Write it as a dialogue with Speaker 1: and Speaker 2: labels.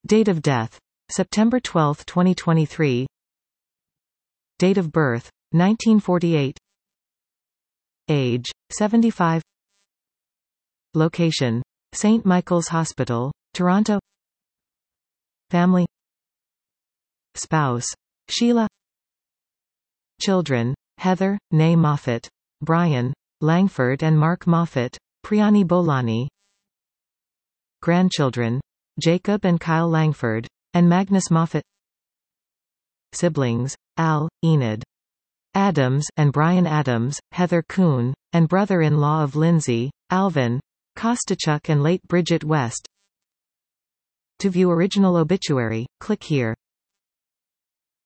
Speaker 1: Date of death: September 12, 2023. Date of birth: 1948. Age: 75. Location: St. Michael's Hospital, Toronto. Family: Spouse: Sheila. Children: Heather, née Moffat, Brian Langford and Mark Moffat, Priyani Bolani. Grandchildren: Jacob and Kyle Langford, and Magnus Moffat. Siblings: Al, Enid Adams and Brian Adams, Heather Kuhn, and brother-in-law of Lindsay, Alvin Kostachuk and late Bridget West. To view original obituary, click here.